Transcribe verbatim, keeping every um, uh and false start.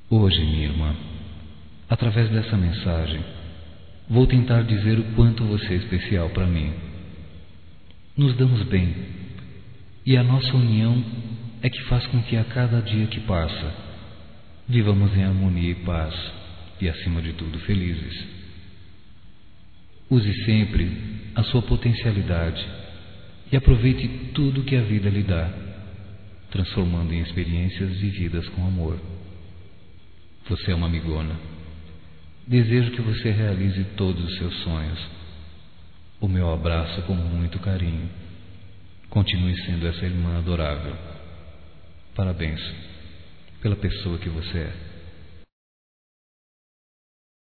Hoje, minha irmã, através dessa mensagem, vou tentar dizer o quanto você é especial para mim. Nos damos bem, e a nossa união é que faz com que a cada dia que passa, vivamos em harmonia e paz, e acima de tudo felizes. Use sempre a sua potencialidade e aproveite tudo que a vida lhe dá, transformando em experiências vividas com amor. Você é uma amigona. Desejo que você realize todos os seus sonhos. O meu abraço com muito carinho. Continue sendo essa irmã adorável. Parabéns pela pessoa que você é.